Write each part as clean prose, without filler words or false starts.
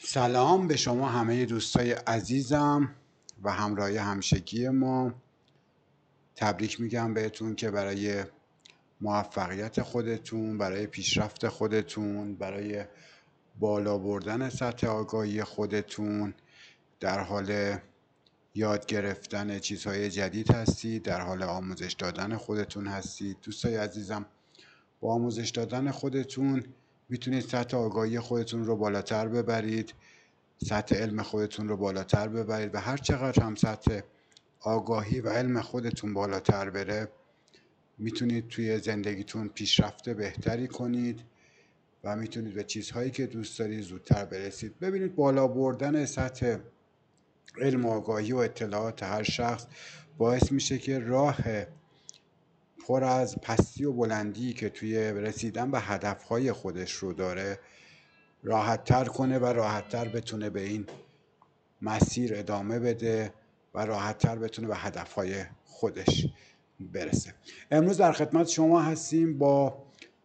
سلام به شما همه دوستای عزیزم و همراهی همیشگی ما. تبریک میگم بهتون که برای موفقیت خودتون، برای پیشرفت خودتون، برای بالا بردن سطح آگاهی خودتون در حال یاد گرفتن چیزهای جدید هستید، در حال آموزش دادن خودتون هستید. دوستای عزیزم، با آموزش دادن خودتون میتونید سطح آگاهی خودتون رو بالاتر ببرید، سطح علم خودتون رو بالاتر ببرید و هر چقدر هم سطح آگاهی و علم خودتون بالاتر بره میتونید توی زندگیتون پیشرفت بهتری کنید و میتونید به چیزهایی که دوست دارید زودتر برسید. ببینید، بالا بردن سطح علم و آگاهی و اطلاعات هر شخص باعث میشه که راه پر از پستی و بلندی که توی رسیدن به هدفهای خودش رو داره راحت تر کنه و راحت تر بتونه به این مسیر ادامه بده و راحت تر بتونه به هدفهای خودش برسه. امروز در خدمت شما هستیم با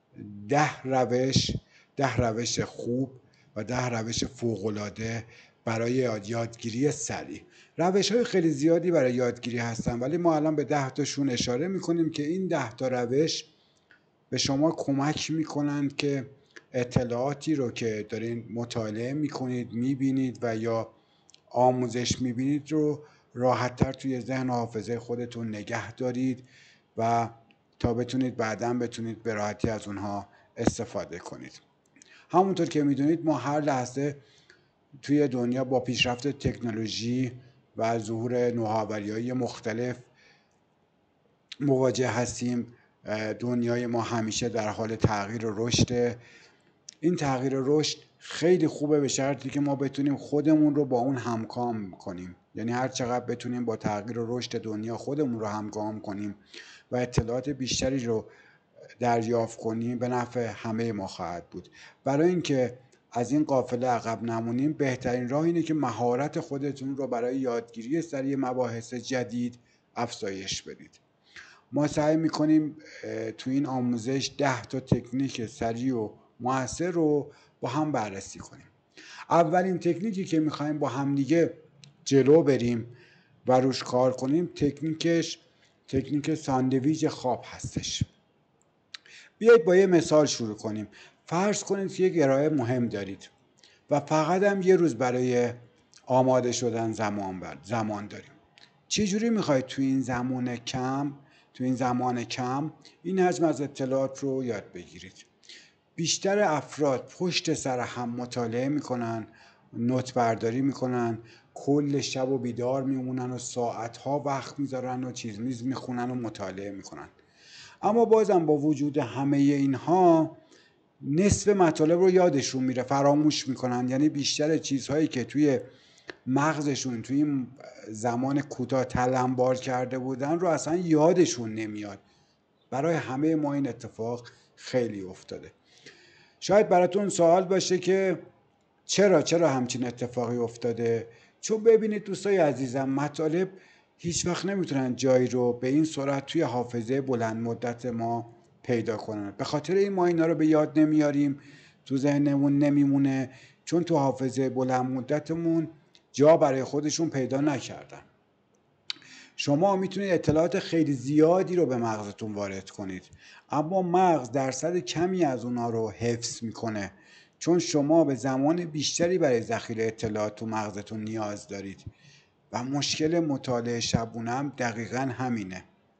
10 روش خوب و 10 روش فوق‌العاده برای یادگیری سریع. روش‌های خیلی زیادی برای یادگیری هستن، ولی ما الان به 10 تاشون اشاره میکنیم که این 10 تا روش به شما کمک میکنند که اطلاعاتی رو که دارین مطالعه میکنید، میبینید و یا آموزش میبینید رو راحت تر توی ذهن و حافظه خودتون نگه دارید و تا بتونید بعداً به راحتی از اونها استفاده کنید. همونطور که میدونید ما هر لحظه توی دنیا با پیشرفت تکنولوژی و ظهور نوآوری‌های مختلف مواجه هستیم. دنیای ما همیشه در حال تغییر و رشده. این تغییر و رشد خیلی خوبه به شرطی که ما بتونیم خودمون رو با اون همگام کنیم. یعنی هر چقدر بتونیم با تغییر و رشد دنیا خودمون رو همگام کنیم و اطلاعات بیشتری رو دریافت کنیم، به نفع همه ما خواهد بود. برای اینکه از این قافله عقب نمونیم، بهترین راه اینه که مهارت خودتون رو برای یادگیری سریع مباحث جدید افزایش بدید. ما سعی میکنیم تو این آموزش 10 تا تکنیک سریع و موثر رو با هم بررسی کنیم. اولین تکنیکی که میخوایم با هم دیگه جلو بریم و روش کار کنیم تکنیک ساندویچ خواب هستش. بیایید با یه مثال شروع کنیم. فرض کنید که یک ارائه مهم دارید و فقط هم یه روز برای آماده شدن زمان داریم. چجوری میخواید تو این زمان کم این حجم از اطلاعات رو یاد بگیرید؟ بیشتر افراد پشت سر هم مطالعه میکنن، نوت برداری میکنن، کل شب و بیدار میمونن و ساعتها وقت میذارن و چیز میخونن و مطالعه میکنن. اما بازم با وجود همه اینها نصف مطالب رو یادشون میره، فراموش میکنن. یعنی بیشتر چیزهایی که توی مغزشون توی این زمان کوتاه تلمبار کرده بودن رو اصلا یادشون نمیاد. برای همه ما این اتفاق خیلی افتاده. شاید براتون سوال باشه که چرا همچین اتفاقی افتاده؟ چون ببینید دوستای عزیزم، مطالب هیچ وقت نمیتونن جایی رو به این سرعت توی حافظه بلند مدت ما پیدا کنن. به خاطر این ما اینا رو به یاد نمیاریم، تو ذهنمون نمیمونه، چون تو حافظه بلند مدتمون جا برای خودشون پیدا نکردن. شما میتونید اطلاعات خیلی زیادی رو به مغزتون وارد کنید، اما مغز درصد کمی از اونها رو حفظ میکنه، چون شما به زمان بیشتری برای ذخیره اطلاعات تو مغزتون نیاز دارید. و مشکل مطالعه شبونه هم دقیقاً همینه.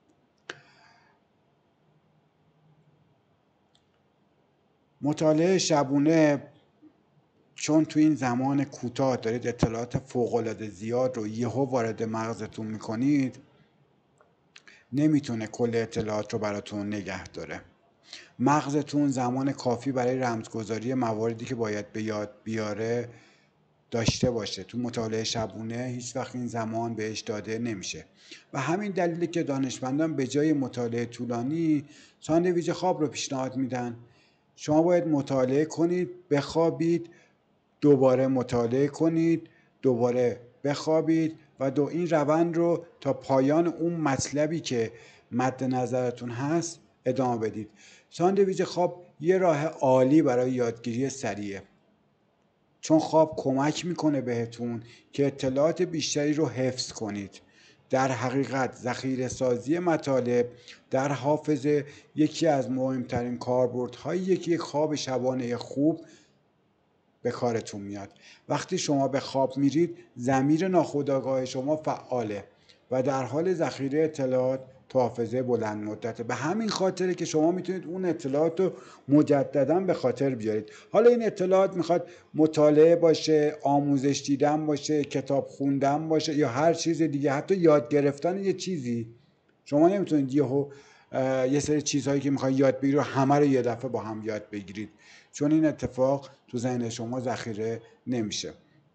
مطالعه شبونه چون تو این زمان کوتاه دارید اطلاعات فوق‌العاده زیاد رو یهو وارد مغزتون میکنید، نمیتونه کل اطلاعات رو براتون نگه داره. مغزتون زمان کافی برای رمزگذاری مواردی که باید به یاد بیاره داشته باشه. تو مطالعه شبونه هیچ وقت این زمان بهش داده نمیشه و همین دلیله که دانشمندان به جای مطالعه طولانی ساندویچ خواب رو پیشنهاد میدن. شما باید مطالعه کنید، بخوابید، دوباره مطالعه کنید، دوباره بخوابید و این روند رو تا پایان اون مطلبی که مد نظرتون هست ادامه بدید. ساندویچ خواب یه راه عالی برای یادگیری سریعه، چون خواب کمک میکنه بهتون که اطلاعات بیشتری رو حفظ کنید. در حقیقت ذخیره سازی مطالب در حافظه یکی از مهمترین کاربردهایی که یک خواب شبانه خوب به کارتون میاد. وقتی شما به خواب میرید ضمیر ناخودآگاه شما فعاله و در حال ذخیره اطلاعات تو حافظه بلند مدته. به همین خاطره که شما میتونید اون اطلاعات رو مجددا به خاطر بیارید. حالا این اطلاعات میخواد مطالعه باشه، آموزش دیدن باشه، کتاب خوندن باشه یا هر چیز دیگه، حتی یاد گرفتن یه چیزی. شما نمیتونید یه سری چیزهایی که میخواید یاد بگیرید همه رو یه دفعه با هم یاد بگیرید، چون این اتفاق تو ذهن شما ذخیره نمیشه.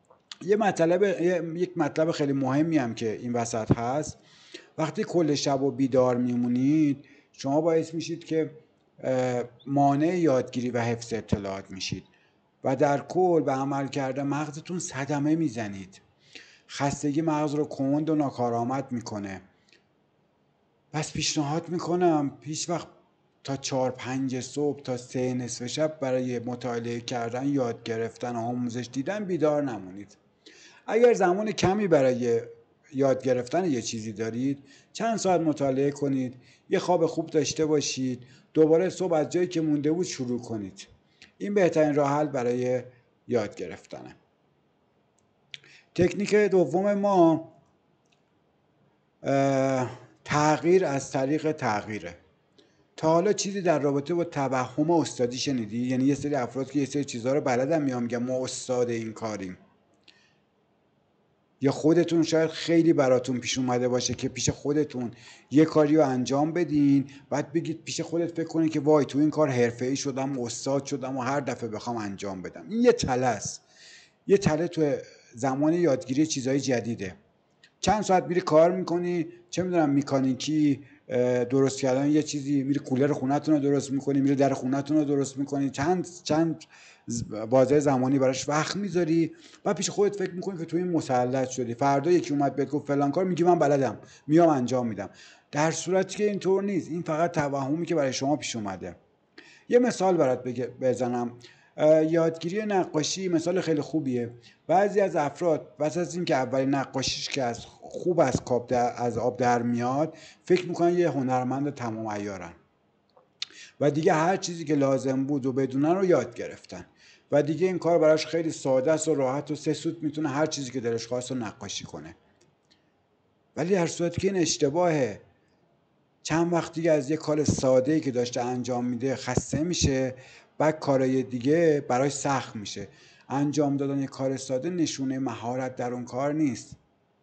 یک مطلب خیلی مهمی هم که این وسط هست، وقتی کل شب و بیدار میمونید شما باعث میشید که مانع یادگیری و حفظ اطلاعات میشید و در کل به عمل کرده مغزتون صدمه میزنید. خستگی مغز رو کند و ناکارآمد میکنه. پس پیشنهاد میکنم هیچ وقت تا 4-5 صبح تا 3 نصف شب برای مطالعه کردن، یاد گرفتن، آموزش دیدن بیدار نمونید. اگر زمان کمی برای یاد گرفتن یه چیزی دارید، چند ساعت مطالعه کنید، یه خواب خوب داشته باشید، دوباره صبح از جایی که مونده بود شروع کنید. این بهترین راه حل برای یاد گرفتنه. تکنیک دوم ما تغییر از طریق تغییره. تا حالا چیزی در رابطه با توهم استادی شنیدی؟ یعنی یه سری افراد که یه سری چیزها رو بلدن میان میگن ما استاد این کاریم. یا خودتون شاید خیلی براتون پیش اومده باشه که پیش خودتون یه کاری رو انجام بدین، بعد بگید پیش خودت فکر کنید که وای تو این کار حرفه‌ای شدم، استاد شدم و هر دفعه بخوام انجام بدم. این یه تله است. یه تله تو زمان یادگیری چیزهای جدیده. چند ساعت میری کار میکنی، چه میدونم مکانیکی، درست کردن یه چیزی، میری کولر خونتون رو درست میکنی، میری در خونتون رو درست میکنی، چند بازه زمانی براش وقت میذاری و پیش خودت فکر میکنی که تو این مسلط شدی. فردا یکی اومد بهت گفت فلان کار، میگی من بلدم، میام انجام میدم. در صورتی که اینطور نیست. این فقط توهمی که برای شما پیش اومده. یه مثال برات بزنم. یادگیری نقاشی مثال خیلی خوبیه. بعضی از افراد پس از اینکه اولین نقاشیش که از خوب از آب در میاد، فکر میکنن یه هنرمند تمام عیارن و دیگه هر چیزی که لازم بود و بدونن رو یاد گرفتن و دیگه این کار براش خیلی ساده است و راحت و 3 سوت میتونه هر چیزی که دلش خواست رو نقاشی کنه. ولی در صورتی که این اشتباهه. چند وقت دیگه از یه کار ساده‌ای که داشته انجام میده خسته میشه، بعد کارهای دیگه براش سخت میشه. انجام دادن یه کار ساده نشونه مهارت در اون کار نیست.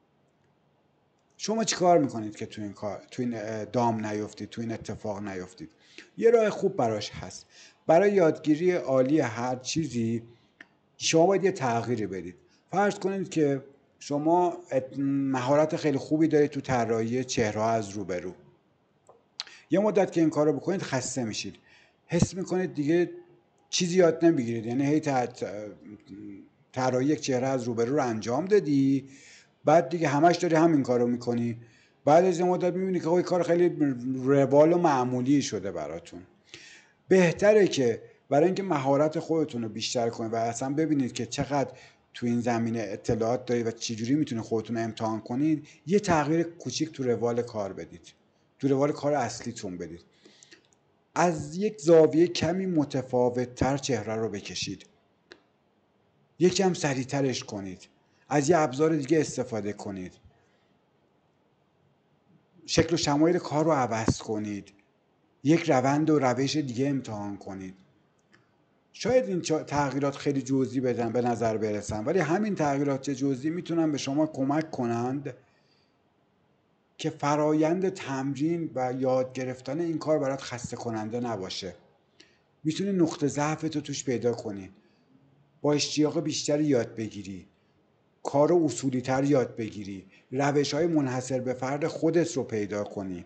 شما چی کار میکنید که تو این دام نیفتید، تو این اتفاق نیفتید؟ یه راه خوب براش هست. برای یادگیری عالی هر چیزی شما باید یه تغییری بدید. فرض کنید که شما مهارت خیلی خوبی دارید تو طراحی چهره از روبرو. یه مدت که این کارو بکنید خسته میشید، حس میکنید دیگه چیزی یاد نمیگیرید. یعنی هی طراحی یک چهره از روبرو رو انجام دادی، بعد دیگه همش داری همین کارو میکنی. بعد از یه مدت میبینی که این کار خیلی روال و معمولی شده براتون. بهتره که برای اینکه مهارت خودتون رو بیشتر کنید و اصلا ببینید که چقدر تو این زمینه اطلاعات دارید و چجوری میتونید خودتون رو امتحان کنید، یه تغییر کوچیک تو روال کار بدید، تو روال کار اصلیتون بدید. از یک زاویه کمی متفاوت تر چهره رو بکشید، یکم سریعترش کنید، از یه ابزار دیگه استفاده کنید، شکل و شمایل کار رو عوض کنید، یک روند و روش دیگه امتحان کنید. شاید این تغییرات خیلی جزئی به نظر برسن، ولی همین تغییرات جزئی میتونن به شما کمک کنند که فرایند تمرین و یاد گرفتن این کار برات خسته کننده نباشه. میتونی نقطه ضعفتو توش پیدا کنی، با اشتیاق بیشتری یاد بگیری، کار اصولی تر یاد بگیری، روش های منحصر به فرد خودت رو پیدا کنی.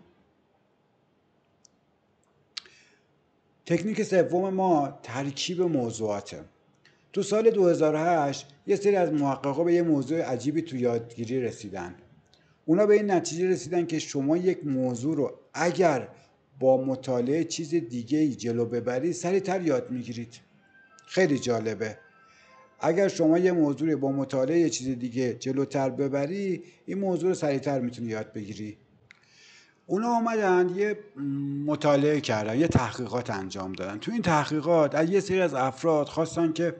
تکنیک سوم ما ترکیب موضوعاته. تو سال 2008 یه سری از محققا به یه موضوع عجیبی تو یادگیری رسیدن. اونا به این نتیجه رسیدن که شما یک موضوع رو اگر با مطالعه چیز دیگه‌ای جلو ببری سریعتر یاد میگیرید. خیلی جالبه. اگر شما یه موضوع رو با مطالعه یه چیز دیگه جلوتر ببری، این موضوع رو سریعتر میتونی یاد بگیری. اونا آمدن یه مطالعه کردن، یه تحقیقات انجام دادن. تو این تحقیقات از یه سری از افراد خواستن که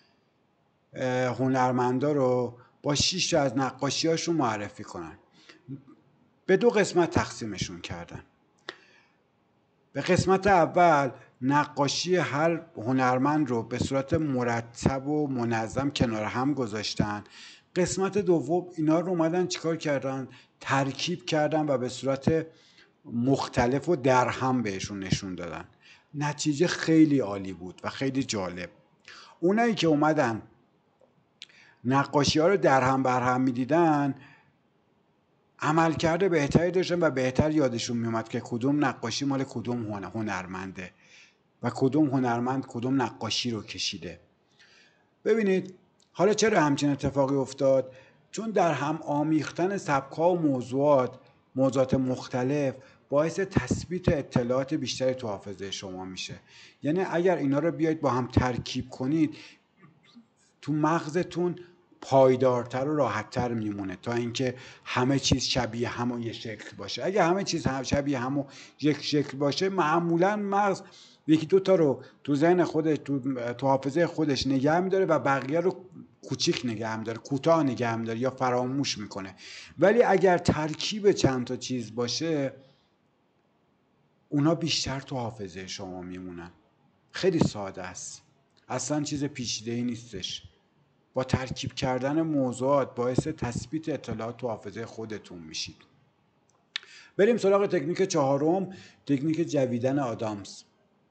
هنرمندا رو با 6 تا از نقاشی‌هاشون معرفی کنن. به 2 قسمت تقسیمشون کردن. به قسمت اول نقاشی هر هنرمند رو به صورت مرتب و منظم کنار هم گذاشتن. قسمت دوم اینا رو اومدن چیکار کردن؟ ترکیب کردن و به صورت مختلف و در هم بهشون نشون دادن. نتیجه خیلی عالی بود و خیلی جالب. اونایی که اومدن نقاشی ها رو در هم بر هم میدیدن، عملکرد بهتری داشتن و بهتر یادشون میومد که کدوم نقاشی مال کدوم هنرمنده و کدوم هنرمند کدوم نقاشی رو کشیده. ببینید حالا چرا همچین اتفاقی افتاد؟ چون در هم آمیختن سبک‌ها و موضوعات مختلف باعث تثبیت اطلاعات بیشتری تو حافظه شما میشه. یعنی اگر اینا رو بیاید با هم ترکیب کنید، تو مغزتون پایدارتر و راحتتر میمونه تا اینکه همه چیز شبیه هم و یک شکل باشه. اگه همه چیز شبیه هم و یک شکل باشه، معمولا مغز یکی دو تا رو تو ذهن خودش تو حافظه خودش نگه میداره و بقیه رو کوچیک نگه میداره، کوتاه نگه میداره یا فراموش میکنه. ولی اگر ترکیب چند تا چیز باشه، اونا بیشتر تو حافظه شما میمونن. خیلی ساده است، اصلا چیز پیچیده‌ای نیستش. با ترکیب کردن موضوعات باعث تثبیت اطلاعات تو حافظه خودتون میشید. بریم سراغ تکنیک چهارم، تکنیک جویدن آدامس.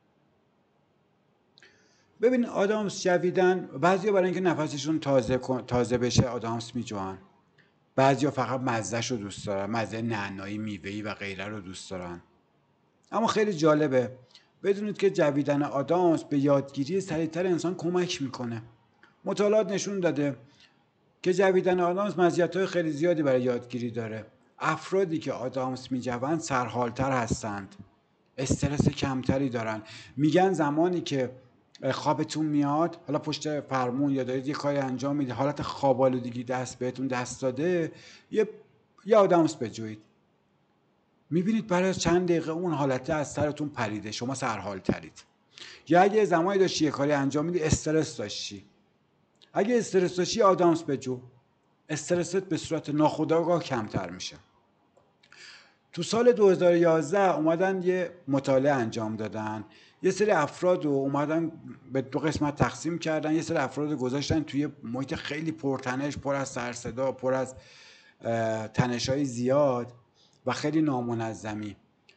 ببین آدامس جویدن، بعضیا برای اینکه نفسشون تازه بشه آدامس میجوان، بعضیا فقط مزهش رو دوست دارن، مزه نعنایی، میوه‌ای و غیره رو دوست دارن. اما خیلی جالبه بدونید که جویدن آدامس به یادگیری سریعتر انسان کمک میکنه. مطالعات نشون داده که جویدن آدامس مزیت‌های خیلی زیادی برای یادگیری داره. افرادی که آدامس میجوند سرحالتر هستند، استرس کمتری دارن. میگن زمانی که خوابتون میاد، حالا پشت فرمون یا دارید یه کاری انجام میدید، حالت خواب‌آلودگی بهتون دست داده، یه آدامس بجویید. میبینید برای از چند دقیقه اون حالته از سرتون پریده، شما سرحالترید. یا اگه زمانی داشتی یه کاری انجام میدی استرس داشتی، اگه استرس داشتی آدامس بجو، استرست به صورت ناخودآگاه کمتر میشه. تو سال 2011 اومدن یه مطالعه انجام دادن. یه سری افراد رو اومدن به 2 قسمت تقسیم کردن. یه سری افراد رو گذاشتن توی محیط خیلی پرتنش، پر از سرصدا، پر از تنش‌های زیاد و خیلی نامنظمی.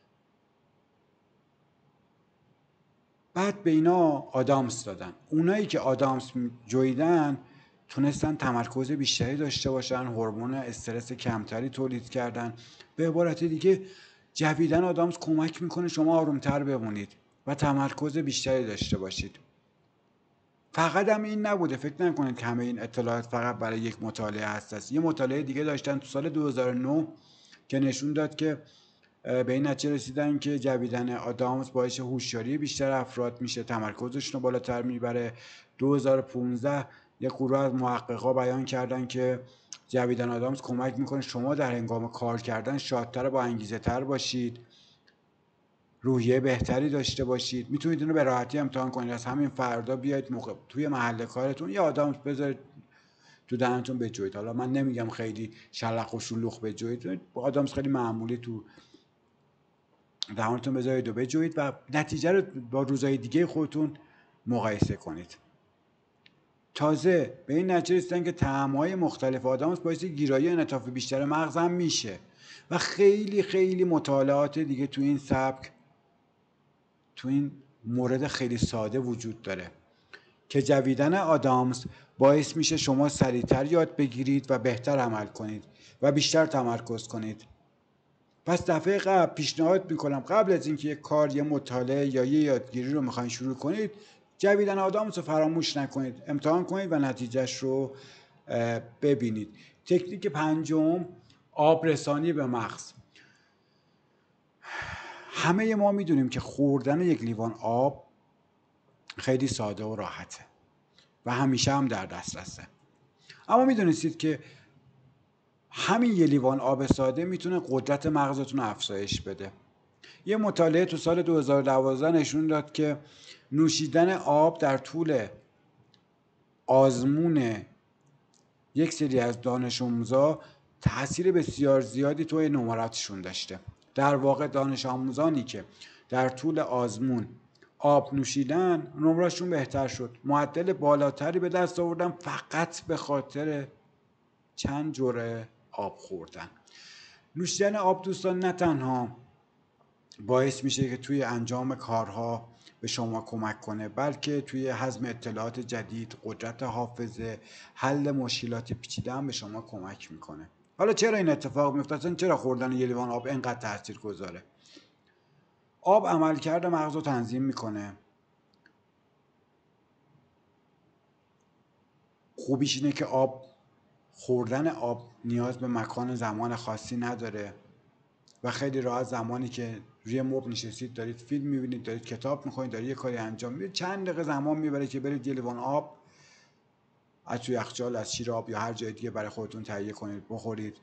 بعد به اینا آدامس دادن. اونایی که آدامس جویدن تونستن تمرکز بیشتری داشته باشن، هورمون استرس کمتری تولید کردن. به عبارت دیگه جویدن آدامس کمک میکنه شما آرومتر بمونید و تمرکز بیشتری داشته باشید. فقط هم این نبوده، فکر نکنید که همه این اطلاعات فقط برای یک مطالعه هست. یه مطالعه دیگه داشتن تو سال 2009 که نشون داد که به این نتیجه رسیدن که جویدن آدامس باعث هوشیاری بیشتر افراد میشه، تمرکزشون رو بالاتر میبره. 2015 یک گروه از محققا بیان کردن که جویدن آدامس کمک میکنه شما در هنگام کار کردن شادتر و با انگیزه تر باشید، روحیه بهتری داشته باشید. میتونید اینو به راحتی امتحان کنید. از همین فردا بیاید توی محل کارتون یه آدامس بذارید تو دهنتون بجوید. حالا من نمیگم خیلی شلق و شلوغ بجوید، آدامس خیلی معمولی تو دهانتون بذارید و بجوید و نتیجه رو با روزهای دیگه خودتون مقایسه کنید. تازه به این نتیجه رسیدن که طعم‌های مختلف آدامس باعث گیرایی انعطاف بیشتر مغز هم میشه و خیلی خیلی مطالعات دیگه تو این سبک، تو این مورد خیلی ساده وجود داره که جویدن آدامس باعث میشه شما سریعتر یاد بگیرید و بهتر عمل کنید و بیشتر تمرکز کنید. پس دفعه قبل پیشنهاد میکنم قبل از اینکه یک کار، یه مطالعه یا یه یادگیری رو میخواین شروع کنید، جویدن آدامس رو فراموش نکنید، امتحان کنید و نتیجهش رو ببینید. تکنیک پنجم، آب رسانی به مغز. همه ما میدونیم که خوردن یک لیوان آب خیلی ساده و راحته. و همیشه هم در دسترسه. اما میدونستید که همین یه لیوان آب ساده میتونه قدرت مغزتون رو افزایش بده؟ یه مطالعه تو سال 2012 نشون داد که نوشیدن آب در طول آزمون یک سری از دانش آموزا تاثیر بسیار زیادی توی نمراتشون داشته. در واقع دانش آموزانی که در طول آزمون آب نوشیدن نمرهشون بهتر شد، معدل بالاتری به دست آوردن فقط به خاطر چند جرعه آب خوردن. نوشیدن آب دوستان نه تنها باعث میشه که توی انجام کارها به شما کمک کنه، بلکه توی هضم اطلاعات جدید، قدرت حافظه، حل مشکلات پیچیده هم به شما کمک میکنه. حالا چرا این اتفاق میفته؟ اصلا چرا خوردن یه لیوان آب اینقدر تاثیرگذاره؟ آب عملکرد مغز رو تنظیم میکنه. خوبیش اینه که خوردن آب نیاز به مکان زمان خاصی نداره و خیلی راحت زمانی که روی مبل نشستید، دارید فیلم میبینید، دارید کتاب میخونید، دارید یه کاری انجام میدید، چند دقیقه زمان میبره که برید یه لیوان آب از توی یخچال، از شیر آب یا هر جای دیگه برای خودتون تهیه کنید، بخورید.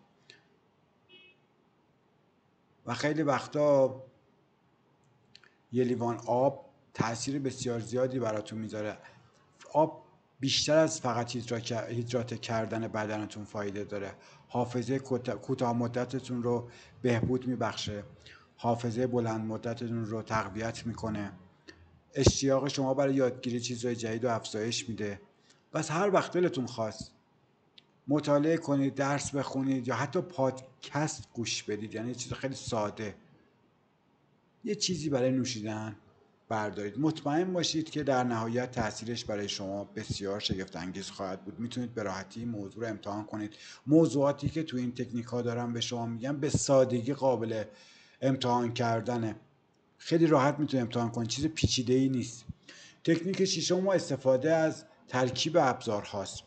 و خیلی وقتا یه لیوان آب تاثیر بسیار زیادی براتون میذاره. آب بیشتر از فقط هیدراته کردن بدنتون فایده داره. حافظه کوتاه مدتتون رو بهبود میبخشه، حافظه بلند مدتتون رو تقویت میکنه، اشتیاق شما برای یادگیری چیزهای جدید رو افزایش میده. پس هر وقت دلتون خواست مطالعه کنید، درس بخونید یا حتی پادکست گوش بدید، یعنی یه چیز خیلی ساده، یه چیزی برای نوشیدن بردارید، مطمئن باشید که در نهایت تاثیرش برای شما بسیار شگفت انگیز خواهد بود. میتونید به راحتی موضوع رو امتحان کنید. موضوعاتی که تو این تکنیک ها دارم به شما میگم به سادگی قابل امتحان کردنه. خیلی راحت میتونید امتحان کنید، چیز پیچیده ای نیست. تکنیک ششم استفاده از ترکیب ابزار هاست.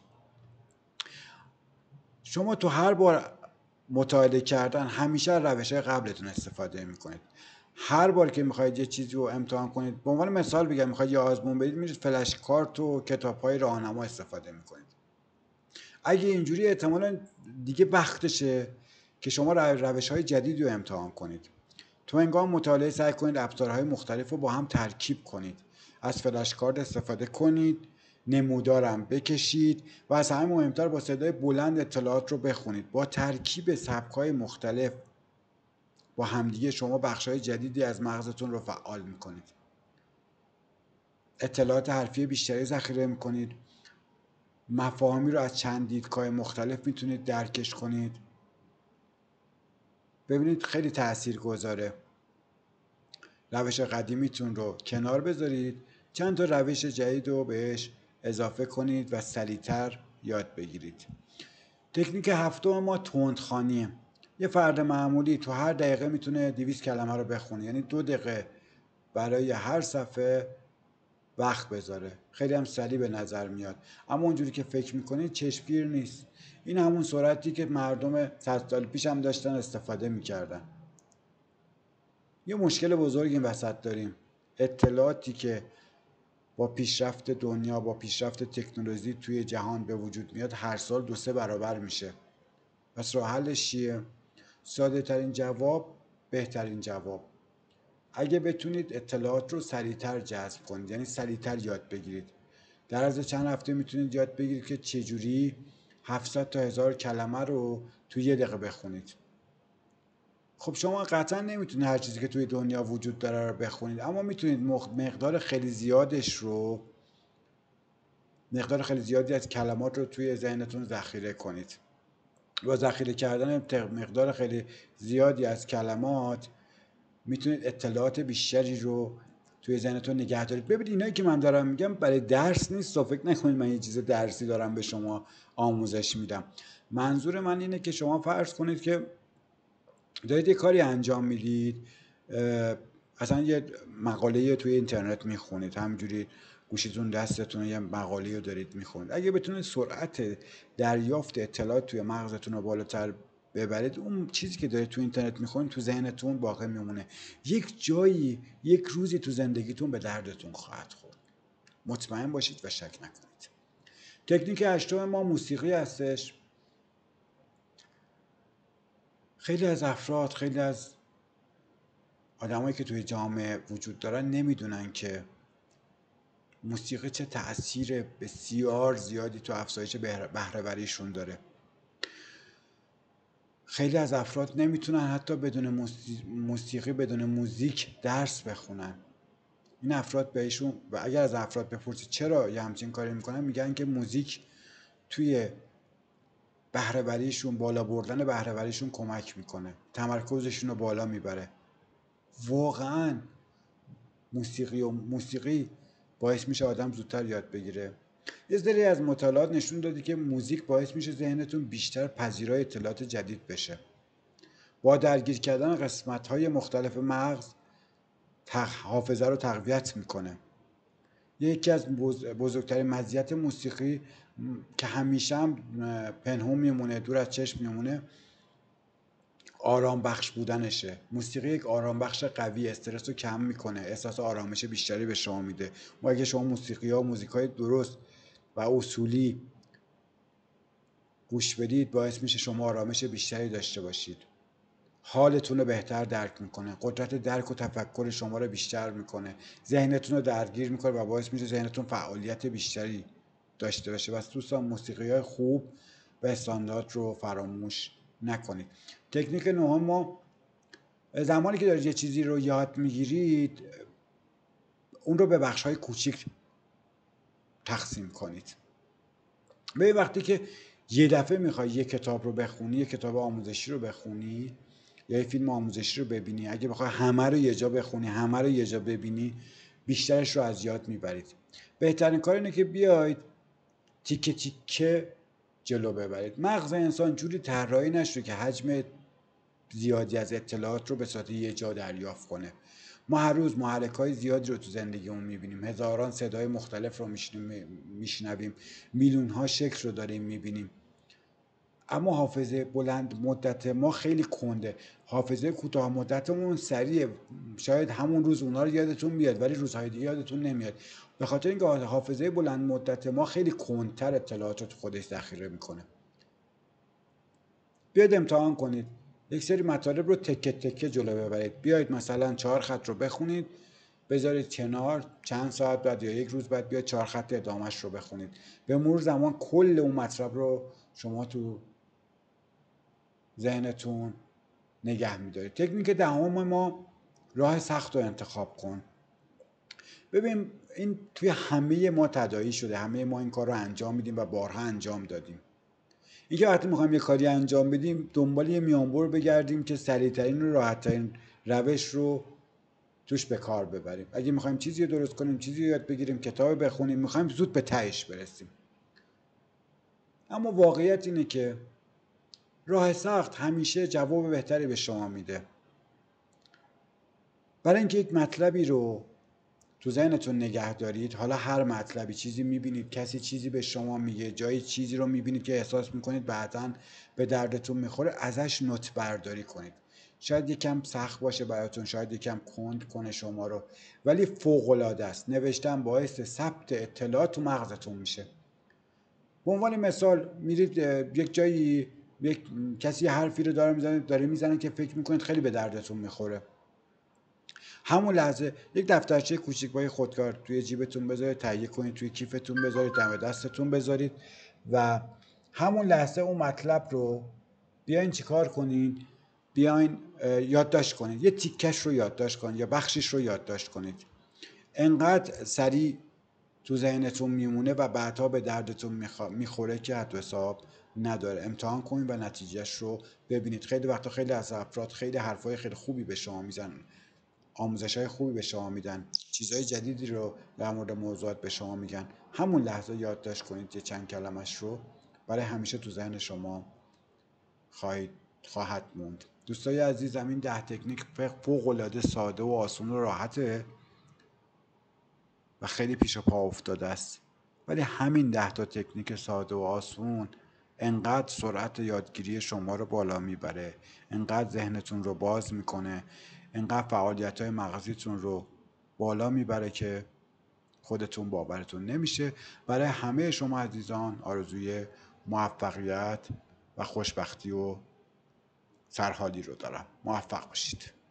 شما تو هر بار مطالعه کردن همیشه روش های قبلتون استفاده میکنید. هر بار که میخواید یه چیزی رو امتحان کنید، به عنوان مثال بگم میخواید یه آزمون بدید، میرید فلش کارت و کتاب‌های راهنما استفاده میکنید. اگه اینجوری احتمالاً دیگه وقتشه که شما روش‌های جدیدی رو امتحان کنید. تو هنگام مطالعه سعی کنید ابزارهای مختلف رو با هم ترکیب کنید. از فلش کارت استفاده کنید، نمودارم بکشید و از همه مهمتر با صدای بلند اطلاعات رو بخونید. با ترکیب سبک‌های مختلف با همدیگه شما بخش‌های جدیدی از مغزتون رو فعال میکنید. اطلاعات حرفی بیشتری ذخیره میکنید. مفاهیمی رو از چند دیدگاه مختلف میتونید درکش کنید. ببینید خیلی تاثیرگذاره. روش قدیمیتون رو کنار بذارید، چند تا روش جدید رو بهش اضافه کنید و سریعتر یاد بگیرید. تکنیک هفتم ما تندخوانیه. یه فرد معمولی تو هر دقیقه میتونه 200 کلمه رو بخونه، یعنی 2 دقیقه برای هر صفحه وقت بذاره. خیلی هم سریع به نظر میاد، اما اونجوری که فکر میکنید چشمگیر نیست. این همون سرعتی که مردم 100 سال پیش هم داشتن استفاده میکردن. یه مشکل بزرگ این وسط داریم. اطلاعاتی که با پیشرفت دنیا، با پیشرفت تکنولوژی توی جهان به وجود میاد، هر سال 2-3 برابر میشه. پس راه حلش چیه؟ ساده ترین جواب بهترین جواب. اگه بتونید اطلاعات رو سریعتر جذب کنید، یعنی سریعتر یاد بگیرید. در عرض چند هفته میتونید یاد بگیرید که چجوری 700 تا 1000 کلمه رو توی 1 دقیقه بخونید. خب شما قطعا نمیتونید هر چیزی که توی دنیا وجود داره رو بخونید، اما میتونید مقدار خیلی زیادی از کلمات رو توی ذهنتون ذخیره کنید. با ذخیره کردن مقدار خیلی زیادی از کلمات میتونید اطلاعات بیشتری رو توی ذهنتون نگه دارید. ببینید اینایی که من دارم میگم برای درس نیست، فکر نکنید من یه چیز درسی دارم به شما آموزش میدم. منظور من اینه که شما فرض کنید که دارید یه کاری انجام میدید، اصلا یه مقاله توی اینترنت میخونید، همینجوری گوشیتون دستتون یه مقاله رو دارید میخونید. اگه بتونید سرعت دریافت اطلاعات توی مغزتون رو بالاتر ببرید، اون چیزی که دارید تو اینترنت میخونید تو ذهنتون باقی میمونه. یک جایی، یک روزی تو زندگیتون به دردتون خواهد خورد. مطمئن باشید و شک نکنید. تکنیک هشتم ما موسیقی هستش. خیلی از افراد، خیلی از آدمایی که توی جامعه وجود دارن نمیدونن که موسیقی چه تأثیر بسیار زیادی تو افزایش بهره‌وریشون داره. خیلی از افراد نمیتونن حتی بدون موسیقی، بدون موزیک درس بخونن. این افراد بهشون، و اگر از افراد بپرسید چرا یه همچین کاری میکنن، میگن که موزیک توی بهره‌وریشون، بالا بردن بهره‌وریشون کمک میکنه، تمرکزشون رو بالا میبره. واقعا موسیقی باعث میشه آدم زودتر یاد بگیره. یه سری از مطالعات نشون داده که موزیک باعث میشه ذهنتون بیشتر پذیرای اطلاعات جدید بشه. با درگیر کردن قسمت‌های مختلف مغز حافظه رو تقویت میکنه. یکی از بزرگترین مزیت موسیقی که همیشه هم پنهون میمونه، دور از چشم میمونه، آرام بخش بودنشه. موسیقی یک آرام بخش قوی، استرس رو کم میکنه، احساس آرامش بیشتری به شما میده. و اگه شما موزیکای درست و اصولی گوش بدید، باعث میشه شما آرامش بیشتری داشته باشید. حالتون رو بهتر درک میکنه، قدرت درک و تفکر شما رو بیشتر میکنه، ذهنتون رو درگیر میکنه و باعث میشه ذهنتون فعالیت بیشتری داشته باشه. بس دوستان، موسیقی‌های خوب و استاندارد رو فراموش نکنید. تکنیک نهم ما، زمانی که دارید یه چیزی رو یاد میگیرید، اون رو به بخش‌های کوچیک تقسیم کنید. به وقتی که یه دفعه میخوای یه کتاب رو بخونی، یه کتاب آموزشی رو بخونی یا یه فیلم آموزشی رو ببینی، اگه بخوای همه رو یه جا بخونی، همه رو یه جا ببینی، بیشترش رو از یاد میبرید. بهترین کار اینه که بیاید تیکه تیکه جلو ببرید. مغز انسان جوری طراحی نشده که حجم زیادی از اطلاعات رو به صورت یه جا دریافت کنه. ما هر روز محرک‌های زیادی رو تو زندگیمون میبینیم، هزاران صدای مختلف رو میشنویم، میلیون‌ها شکل رو داریم میبینیم. اما حافظه بلند مدت ما خیلی کنده، حافظه کوتاه مدتمون سریعه. شاید همون روز اونا رو یادتون بیاد ولی روزهای دیگه یادتون نمیاد، به خاطر اینکه حافظه بلند مدت ما خیلی کندتر اطلاعات رو تو خودش ذخیره میکنه. بیاید امتحان کنید، یک سری مطالب رو تکه تکه جلو ببرید. بیاید مثلا 4 خط رو بخونید، بذارید کنار، چند ساعت بعد یا یک روز بعد بیاید 4 خط ادامهش رو بخونید. به مرور زمان کل اون مطلب رو شما تو ذهنتون نگه میدارید. تکنیک دهم ما، راه سخت رو انتخاب کن. ببین، این توی همه ما تداعی شده، همه ما این کار رو انجام میدیم و بارها انجام دادیم. اینکه وقتی میخوایم یه کاری انجام بدیم، دنبال یه میانبر بگردیم که سریعترین و راحتترین روش رو توش به کار ببریم. اگه میخوایم چیزی رو درست کنیم، چیزی رو یاد بگیریم، کتاب بخونیم، میخوایم زود به تهش برسیم. اما واقعیت اینه که راه سخت همیشه جواب بهتری به شما میده. برای اینکه یک مطلبی رو تو ذهنتون نگه دارید، حالا هر مطلبی، چیزی میبینید، کسی چیزی به شما میگه، جایی چیزی رو میبینید که احساس میکنید بعداً به دردتون میخوره، ازش نوت برداری کنید. شاید یکم سخت باشه براتون، شاید یکم کند کنه شما رو، ولی فوق العاده است. نوشتن باعث ثبت اطلاعات تو مغزتون میشه. به عنوان مثال، میرید یک جایی، یک کسی حرفی رو داره میزنه که فکر میکنید خیلی به دردتون میخوره. همون لحظه یک دفترچه کوچیک با خودکار توی جیبتون بذارید، تهیه کنید، توی کیفتون بذارید، دم دستتون بذارید و همون لحظه اون مطلب رو بیاین چیکار کنید؟ بیاین یادداشت کنید. یه تیکش رو یادداشت کنید یا بخشش رو یادداشت کنید. انقدر سریع تو ذهنتون میمونه و بعدها به دردتون میخوره که حد و حساب نداره. امتحان کنید و نتیجهش رو ببینید. خیلی وقتا خیلی از افراد خیلی حرفای خیلی خوبی به شما میزنن، آموزش‌های خوبی به شما میدن، چیزهای جدیدی رو در مورد موضوعات به شما میگن. همون لحظه یادداشت کنید یه چند کلمش رو، برای همیشه تو ذهن شما خواهد موند. دوستای عزیزم، این 10 تکنیک فوق‌العاده ساده و آسون و راحته و خیلی پیش پا افتاده است، ولی همین 10 تا تکنیک ساده و آسون انقدر سرعت یادگیری شما رو بالا میبره، انقدر ذهنتون رو باز میکنه، انقدر فعالیت‌های مغزیتون رو بالا میبره که خودتون باورتون نمیشه. برای همه شما عزیزان آرزوی موفقیت و خوشبختی و سرحالی رو دارم. موفق باشید.